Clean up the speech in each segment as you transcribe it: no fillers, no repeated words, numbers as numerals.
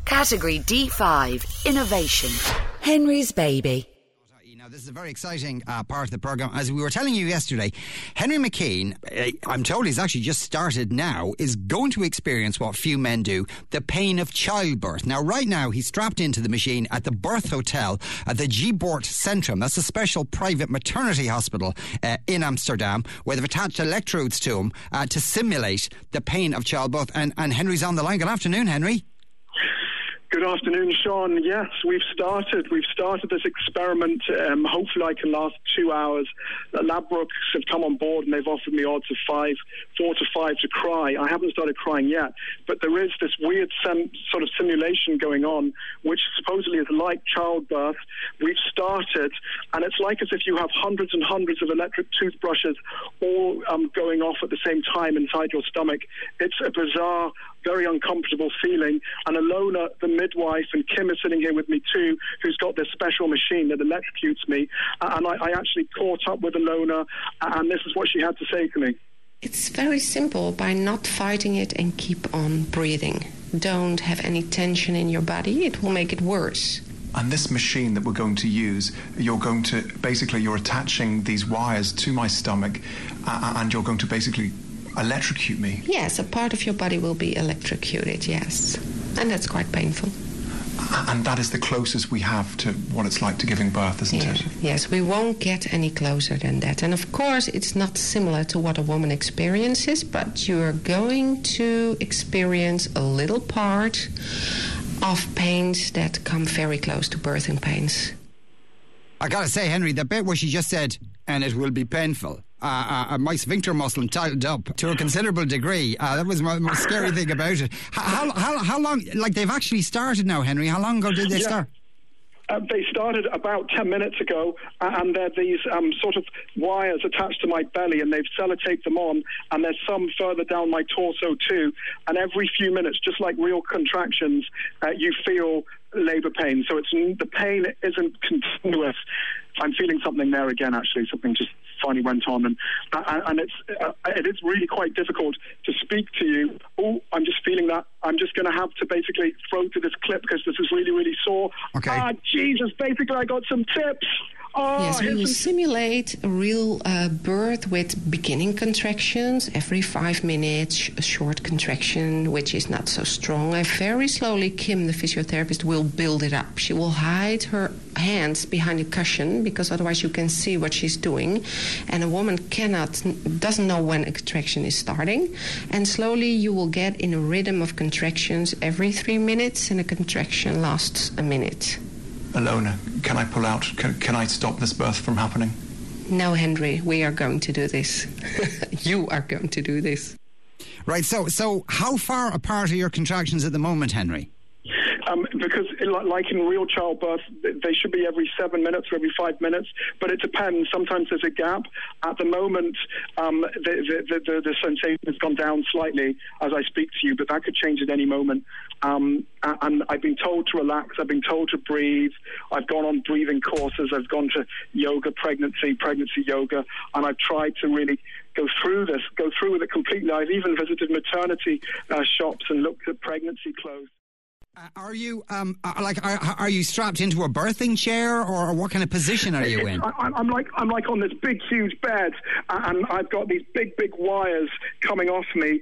Category D5, Innovation. Henry's Baby. Now, this is a very exciting part of the programme. As we were telling you yesterday, Henry McKean, I'm told he's actually just started now, is going to experience what few men do, the pain of childbirth. Now, right now, he's strapped into the machine at the Birth Hotel at the Geboort Centrum. That's a special private maternity hospital in Amsterdam, where they've attached electrodes to him to simulate the pain of childbirth. And Henry's on the line. Good afternoon, Henry. Good afternoon, Sean. Yes, we've started this experiment. Hopefully I can last 2 hours. Ladbrokes have come on board and they've offered me odds of 4 to 5 to cry. I haven't started crying yet, but there is this weird sort of simulation going on, which supposedly is like childbirth. We've started, and it's like as if you have hundreds and hundreds of electric toothbrushes all going off at the same time inside your stomach. It's a bizarre, very uncomfortable feeling. And Alona, the midwife, and Kim is sitting here with me too, who's got this special machine that electrocutes me. And I actually caught up with Alona, and this is what she had to say to me. It's very simple. By not fighting it and keep on breathing. Don't have any tension in your body. It will make it worse. And this machine that we're going to use, you're attaching these wires to my stomach, and you're going to basically electrocute me. Yes, a part of your body will be electrocuted, yes. And that's quite painful. And that is the closest we have to what it's like to giving birth, isn't it? Yes, we won't get any closer than that. And of course, it's not similar to what a woman experiences, but you're going to experience a little part of pains that come very close to birthing pains. I gotta say, Henry, the bit where she just said, and it will be painful, my sphincter muscle tightened up to a considerable degree. That was the most scary thing about it. How long, like they've actually started now, Henry, how long ago did they start? They started about 10 minutes ago, and there are these sort of wires attached to my belly, and they've sellotaped them on, and there's some further down my torso too. And every few minutes, just like real contractions, you feel labour pain. So the pain isn't continuous. I'm feeling something there again, actually. Something just finally went on, and it is really quite difficult to speak to you. Oh, I'm just feeling that. I'm just going to have to basically throw to this clip because this is really, really sore. Okay. Jesus, basically I got some tips. Yes, we will simulate a real birth with beginning contractions every 5 minutes, a short contraction, which is not so strong. And very slowly, Kim, the physiotherapist, will build it up. She will hide her hands behind a cushion because otherwise you can see what she's doing. And a woman doesn't know when a contraction is starting. And slowly you will get in a rhythm of contractions every 3 minutes, and a contraction lasts a minute. Alona, can I pull out? Can I stop this birth from happening? No, Henry, we are going to do this. You are going to do this. Right, so how far apart are your contractions at the moment, Henry? Because like in real childbirth, they should be every 7 minutes or every 5 minutes, but it depends. Sometimes there's a gap. At the moment, the sensation has gone down slightly as I speak to you, but that could change at any moment. And I've been told to relax. I've been told to breathe. I've gone on breathing courses. I've gone to yoga, pregnancy yoga, and I've tried to really go through with it completely. I've even visited maternity shops and looked at pregnancy clothes. Are you are you strapped into a birthing chair, or what kind of position are you in? I'm like on this big huge bed, and I've got these big wires coming off me.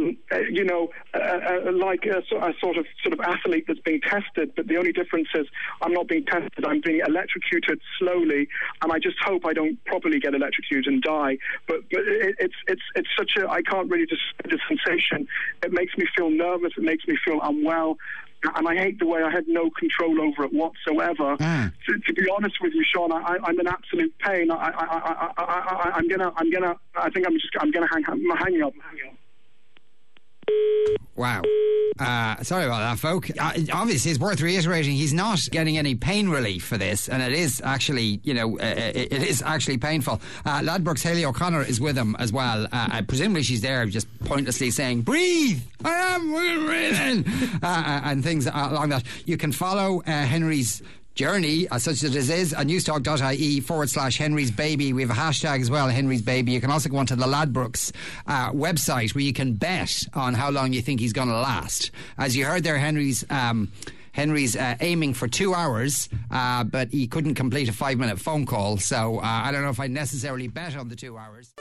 Like a sort of athlete that's being tested, but the only difference is I'm not being tested. I'm being electrocuted slowly, and I just hope I don't properly get electrocuted and die. But it's such a, I can't really describe the sensation. It makes me feel nervous. It makes me feel unwell. And I hate the way I had no control over it whatsoever. To be honest with you, Sean, I'm in absolute pain. I'm gonna hang up. Wow. Sorry about that, folk. Obviously, it's worth reiterating he's not getting any pain relief for this, and it is actually, it is actually painful. Ladbrokes Hayley O'Connor is with him as well. Presumably she's there just pointlessly saying, breathe, I am breathing, and things along that. You can follow Henry's journey, such as it is, on newstalk.ie/Henry's Baby. We have a hashtag as well, Henry's Baby. You can also go onto the Ladbrokes website where you can bet on how long you think he's going to last. As you heard there, Henry's aiming for 2 hours, but he couldn't complete a 5-minute phone call, so I don't know if I'd necessarily bet on the 2 hours.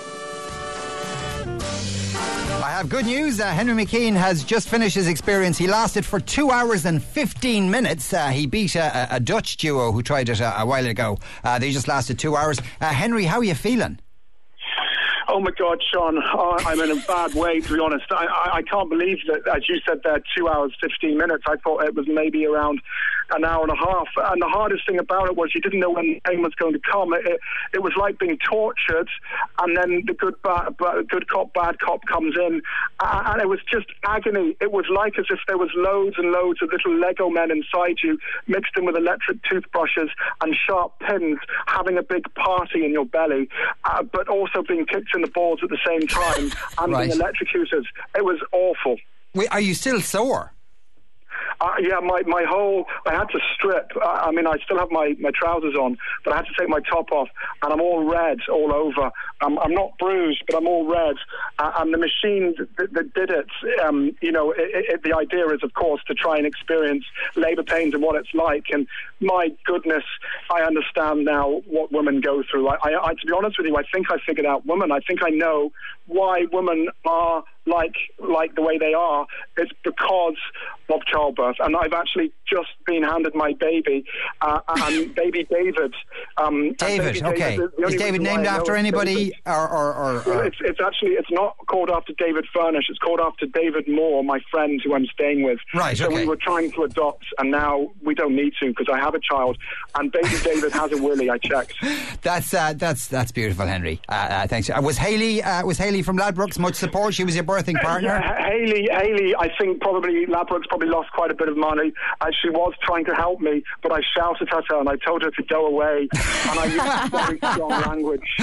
I have good news. Henry McKean has just finished his experience. He lasted for 2 hours and 15 minutes. He beat a Dutch duo who tried it a while ago. They just lasted 2 hours. Henry, how are you feeling? Oh my God, Sean, I'm in a bad way, to be honest. I can't believe that, as you said there, 2 hours, 15 minutes. I thought it was maybe around an hour and a half. And the hardest thing about it was you didn't know when the pain was going to come. It was like being tortured, and then the good cop, bad cop comes in. And it was just agony. It was like as if there was loads and loads of little Lego men inside you, mixed in with electric toothbrushes and sharp pins, having a big party in your belly, but also being kicked in the balls at the same time and being electrocuted. It was awful. Wait, are you still sore? Yeah, my whole... I had to strip. I mean, I still have my trousers on, but I had to take my top off, and I'm all red all over. I'm not bruised, but I'm all red. And the machine that did it, the idea is, of course, to try and experience labour pains and what it's like. And my goodness, I understand now what women go through. I to be honest with you, I think I figured out women. I think I know why women are like the way they are. It's because of childbirth. And I've actually just been handed my baby, and baby David. David, okay. Is David named after anybody? Or It's not called after David Furnish. It's called after David Moore, my friend who I'm staying with. Right, so we were trying to adopt, and now we don't need to because I have a child. And baby David has a willy. I checked. That's beautiful, Henry. Thanks. Was Hayley from Ladbrokes much support? She was your birthing partner. Yeah, Hayley. I think probably Ladbrokes probably lost quite a bit of money. She was trying to help me, but I shouted at her and I told her to go away. And I used very strong language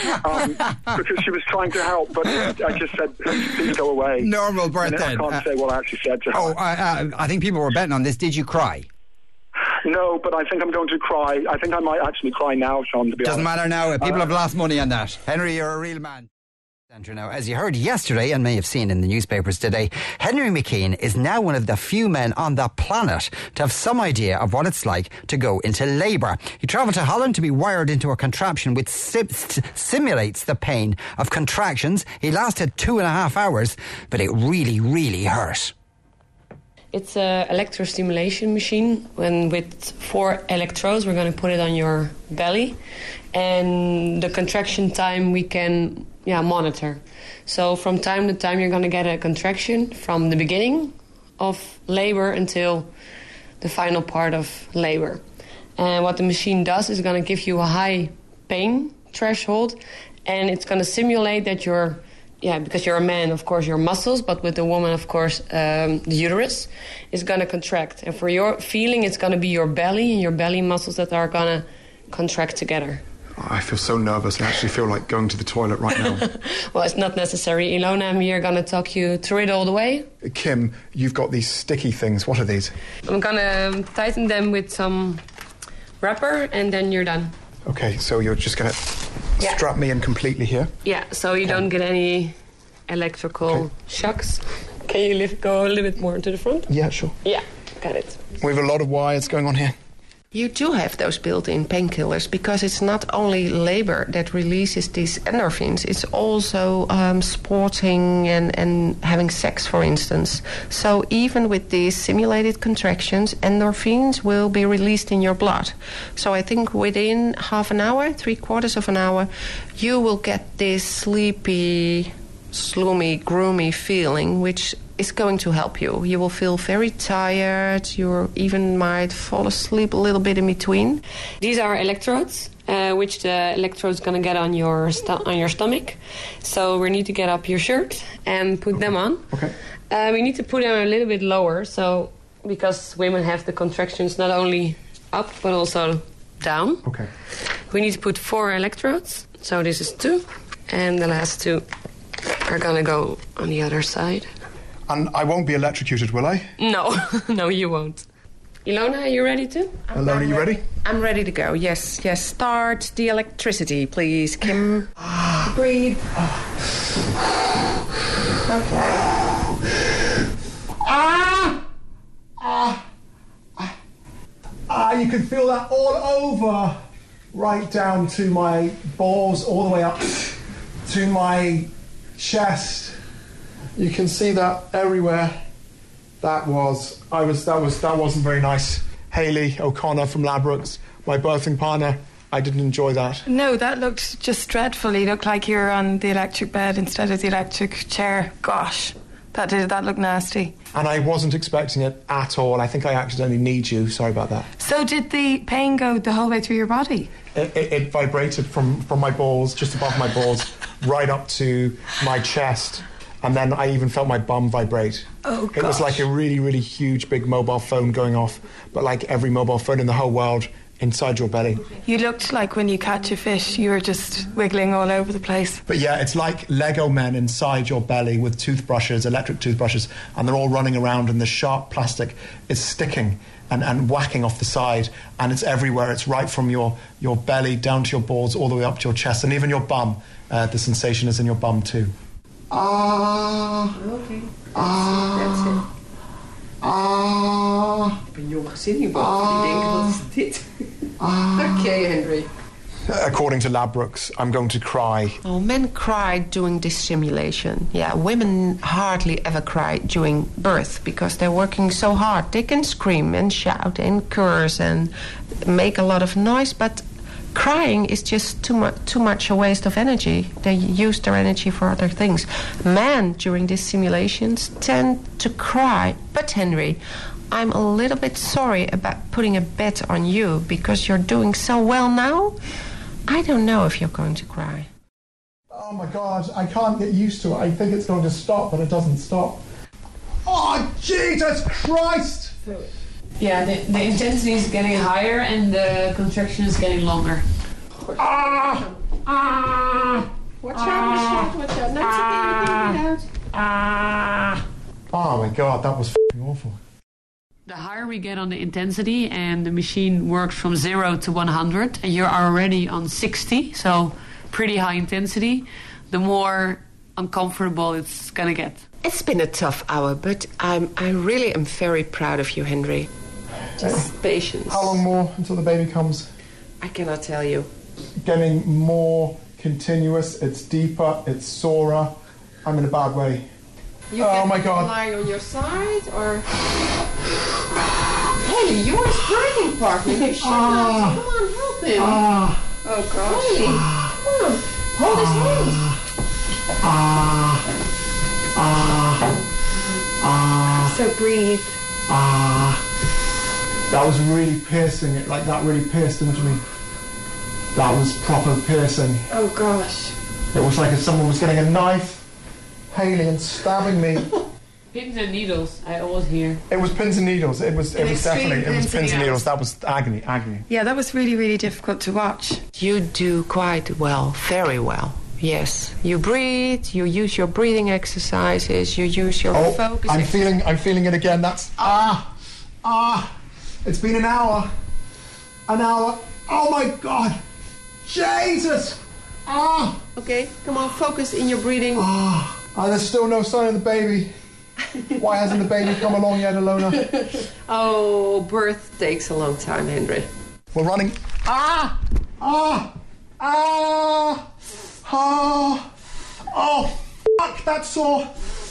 because she was trying to help, but I just said, please go away. Normal birth then. I can't say what I actually said to her. I think people were betting on this. Did you cry? No, but I think I'm going to cry. I think I might actually cry now, Sean, to be honest. Doesn't matter now. People have lost money on that. Henry, you're a real man. Now, as you heard yesterday and may have seen in the newspapers today, Henry McKean is now one of the few men on the planet to have some idea of what it's like to go into labour. He travelled to Holland to be wired into a contraption which simulates the pain of contractions. He lasted 2.5 hours, but it really, really hurt. It's an electrostimulation machine, and with 4 electrodes, we're going to put it on your belly, and the contraction time we can monitor. So from time to time, you're going to get a contraction from the beginning of labor until the final part of labor. And what the machine does is going to give you a high pain threshold, and it's going to simulate that because you're a man, of course, your muscles, but with a woman, of course, the uterus is going to contract. And for your feeling, it's going to be your belly and your belly muscles that are going to contract together. I feel so nervous. I actually feel like going to the toilet right now. Well, it's not necessary. Ilona, I'm here going to talk you through it all the way. Kim, you've got these sticky things. What are these? I'm going to tighten them with some rubber, and then you're done. Okay, so you're just going to strap me in completely here? Yeah, so you don't get any electrical shocks. Can you go a little bit more to the front? Yeah, sure. Yeah, got it. We have a lot of wires going on here. You do have those built-in painkillers because it's not only labor that releases these endorphins, it's also sporting and having sex, for instance. So even with these simulated contractions, endorphins will be released in your blood. So I think within half an hour, 3/4 of an hour, you will get this sleepy, sloomy, groomy feeling, which is going to help you. You will feel very tired. You even might fall asleep a little bit in between. These are electrodes, which the electrode's going to get on your stomach. So we need to get up your shirt and put them on. Okay. We need to put them a little bit lower, so because women have the contractions not only up but also down. Okay. We need to put 4 electrodes. So this is 2, and the last 2 are going to go on the other side. And I won't be electrocuted, will I? No, no, you won't. Ilona, are you ready too? Ilona, you ready? I'm ready to go. Yes. Start the electricity, please, Kim. Breathe. Okay. You can feel that all over, right down to my balls, all the way up to my chest. You can see that everywhere. That wasn't very nice. Hayley O'Connor from Ladbrokes, my birthing partner. I didn't enjoy that. No, that looked just dreadful. You looked like you were on the electric bed instead of the electric chair. Gosh, that looked nasty. And I wasn't expecting it at all. I think I accidentally kneed you. Sorry about that. So did the pain go the whole way through your body? It vibrated from my balls, just above my balls, right up to my chest. And then I even felt my bum vibrate. Oh, gosh. It was like a really, really huge, big mobile phone going off, but like every mobile phone in the whole world inside your belly. You looked like when you catch a fish, you were just wiggling all over the place. But yeah, it's like Lego men inside your belly with toothbrushes, electric toothbrushes, and they're all running around and the sharp plastic is sticking and whacking off the side, and it's everywhere. It's right from your belly down to your balls, all the way up to your chest, and even your bum. The sensation is in your bum too. Okay. That's it. Ik ben jong gezin hierboven. Die denken, wat is dit? Okay, Henry. According to Ladbrokes, I'm going to cry. Oh, men cry during this simulation. Yeah, women hardly ever cry during birth because they're working so hard. They can scream and shout and curse and make a lot of noise, but crying is just too much a waste of energy. They use their energy for other things. Men during these simulations tend to cry. But Henry, I'm a little bit sorry about putting a bet on you because you're doing so well now. I don't know if you're going to cry. Oh my God, I can't get used to it. I think it's going to stop, but it doesn't stop. Oh, Jesus Christ! Yeah, the intensity is getting higher and the contraction is getting longer. Watch out. Watch out. No, it's okay, you can get out. Oh my God, that was f***ing awful. The higher we get on the intensity and the machine works from 0 to 100 and you're already on 60, so pretty high intensity, the more uncomfortable it's gonna get. It's been a tough hour, but I really am very proud of you, Henry. Just patience. How long more until the baby comes? I cannot tell you. Getting more continuous, it's deeper, it's sorer. I'm in a bad way. Oh my God. Lying on your side, or... Hey, you're his breathing partner. You should not. Come on, help him. Oh gosh. Hey, come on. Hold his hand. So breathe. That was really piercing. That really pierced into me. That was proper piercing. Oh gosh. It was like if someone was getting a knife, Hayley, and stabbing me. Pins and needles, I always hear. It was pins and needles. It was definitely pins and needles. That was agony. Yeah, that was really, really difficult to watch. You do quite well, very well. Yes, you breathe. You use your breathing exercises. You use your focus. I'm feeling it again. That's It's been an hour. Oh my God, Jesus. Okay, come on, focus in your breathing. There's still no sign of the baby. Why hasn't the baby come along yet, Ilona? Oh, birth takes a long time, Henry. We're running. Oh, fuck, that's sore.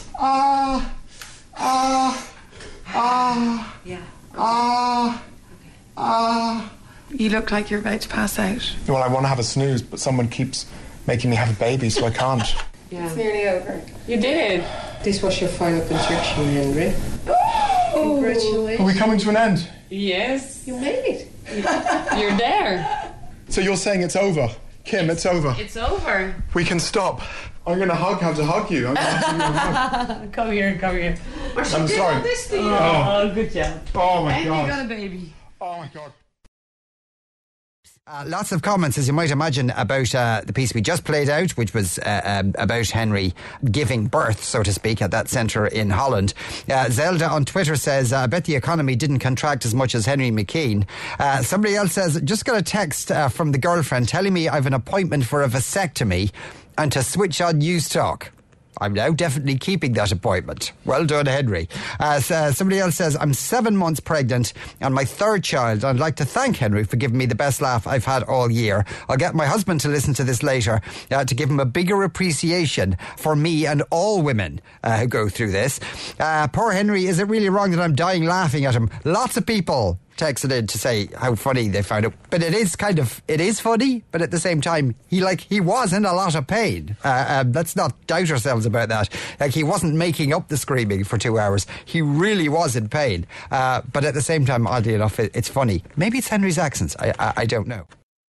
You look like you're about to pass out. Well, I want to have a snooze, but someone keeps making me have a baby, so I can't. Yeah. It's nearly over. You did. This was your final contraction, Henry. Congratulations. Are we coming to an end? Yes. You made it. You're there. So you're saying it's over? Kim, it's over. It's over. We can stop. I'm going to have to hug you. I'm going to have to give you a hug. Come here. I'm sorry. This to you. Oh, good job. Oh my And God. you got a baby. Oh my God. Lots of comments, as you might imagine, about the piece we just played out, which was about Henry giving birth, so to speak, at that centre in Holland. Zelda on Twitter says, I bet the economy didn't contract as much as Henry McKean. Somebody else says, just got a text from the girlfriend telling me I've an appointment for a vasectomy and to switch on News Talk. I'm now definitely keeping that appointment. Well done, Henry. Somebody else says, I'm 7 months pregnant and my third child. I'd like to thank Henry for giving me the best laugh I've had all year. I'll get my husband to listen to this later to give him a bigger appreciation for me and all women who go through this. Poor Henry, is it really wrong that I'm dying laughing at him? Lots of people texted in to say how funny they found it, but it is funny, but at the same time he was in a lot of pain. Let's not doubt ourselves about that. Like, he wasn't making up the screaming for 2 hours. He really was in pain, but at the same time, oddly enough, it's funny. Maybe it's Henry's accents. I don't know.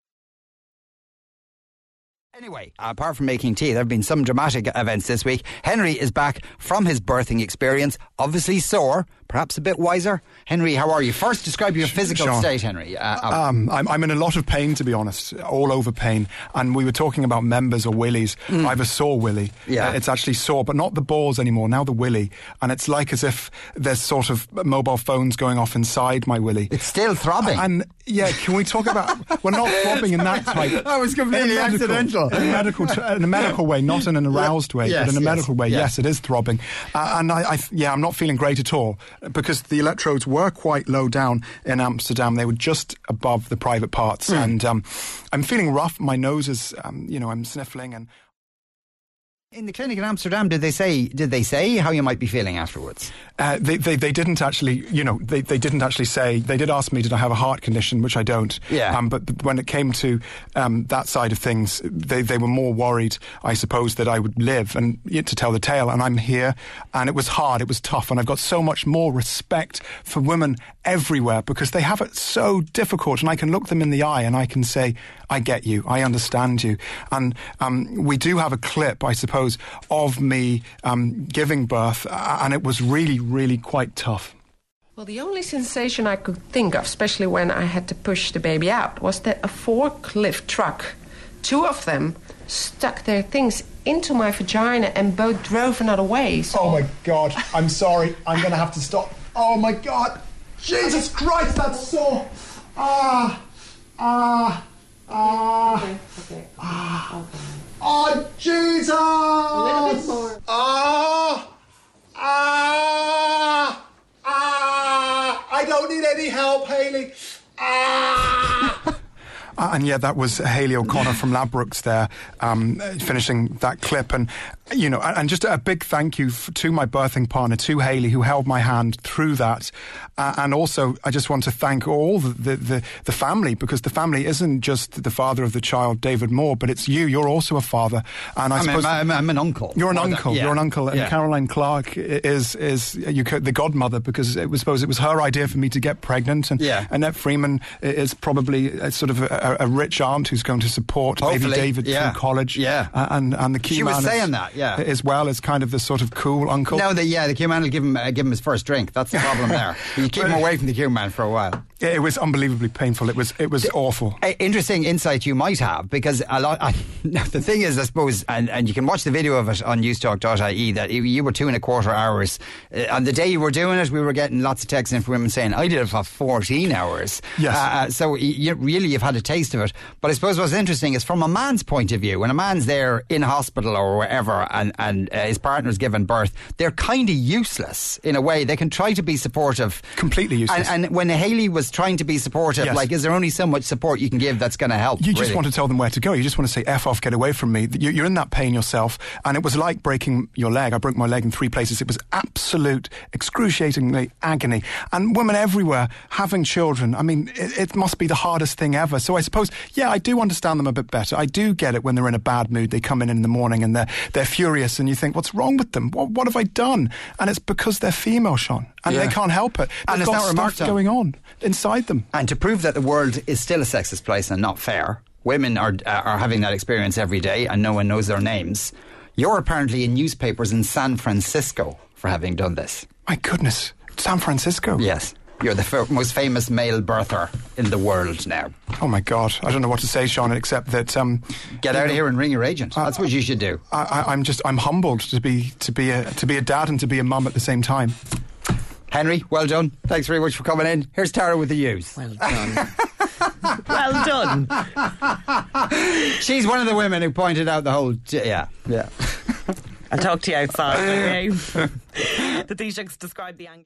Anyway, apart from making tea, there have been some dramatic events this week. Henry is back from his birthing experience, obviously sore, perhaps a bit wiser. Henry, how are you? First, describe your physical state, Henry. I'm in a lot of pain, to be honest, all over pain. And we were talking about members or willies. I have a sore willy. Yeah. It's actually sore, but not the balls anymore, now the willy. And it's like as if there's sort of mobile phones going off inside my willy. It's still throbbing. And yeah, can we talk about... We're not throbbing in that type. That was completely accidental. In a medical way, not in an aroused way, yes, but in a medical way, yes. yes, it is throbbing. And I'm not feeling great at all, because the electrodes were quite low down in Amsterdam. They were just above the private parts. And I'm feeling rough. My nose is, I'm sniffling. And in the clinic in Amsterdam, did they say how you might be feeling afterwards? They didn't actually, they didn't actually say. They did ask me, did I have a heart condition, which I don't. Yeah. But when it came to that side of things, they were more worried, I suppose, that I would live and to tell the tale. And I'm here, and it was hard, it was tough, and I've got so much more respect for women everywhere because they have it so difficult, and I can look them in the eye and I can say, I get you, I understand you. And we do have a clip, I suppose, of me giving birth, and it was really, really quite tough. Well, the only sensation I could think of, especially when I had to push the baby out, was that a forklift truck, 2 of them, stuck their things into my vagina and both drove another way. So Oh my God, I'm sorry, I'm going to have to stop. Oh my God, Jesus Christ, that's sore. Okay. Oh, Jesus! A little bit more. I don't need any help, Hayley. And yeah, that was Hayley O'Connor from Ladbrokes there, finishing that clip. And, and just a big thank you to my birthing partner, to Hayley, who held my hand through that. And also, I just want to thank all the family, because the family isn't just the father of the child, David Moore, but it's you. You're also a father. And I'm an uncle. You're an uncle. Yeah. You're an uncle. And yeah. Caroline Clark is the godmother, because I suppose it was her idea for me to get pregnant. And Annette Freeman is probably sort of a rich aunt who's going to support baby David through college. Yeah. And the key man was saying that, yeah. as well as kind of the sort of cool uncle. No, the key man will give him his first drink. That's the problem there. You keep him away from the queue man for a while. It was unbelievably painful. It was awful. Interesting insight you might have, because the thing is, I suppose, and you can watch the video of it on newstalk.ie, that you were 2.25 hours. On the day you were doing it, we were getting lots of texts in from women saying, I did it for 14 hours. Yes. So you've had a taste of it. But I suppose what's interesting is, from a man's point of view, when a man's there in hospital or wherever and his partner's given birth, they're kind of useless in a way. They can try to be supportive. Completely useless. And when Hayley was trying to be supportive, yes. is there only so much support you can give that's going to help? You just want to tell them where to go. You just want to say, F off, get away from me. You're in that pain yourself. And it was like breaking your leg. I broke my leg in 3 places. It was absolute, excruciatingly agony. And women everywhere having children, I mean, it must be the hardest thing ever. So I suppose, I do understand them a bit better. I do get it when they're in a bad mood. They come in the morning and they're furious, and you think, what's wrong with them? What have I done? And it's because they're female, Sean. And they can't help it. And They've got stuff going on inside them. And to prove that the world is still a sexist place and not fair, women are having that experience every day, and no one knows their names. You're apparently in newspapers in San Francisco for having done this. My goodness. San Francisco? Yes. You're the most famous male birther in the world now. Oh my God! I don't know what to say, Sean, except that get out of here and ring your agent. That's what you should do. I'm humbled to be a dad and to be a mum at the same time. Henry, well done. Thanks very much for coming in. Here's Tara with the news. Well done. Well done. She's one of the women who pointed out the whole... Yeah. I'll talk to you outside, okay? The Taoiseachs described the angle.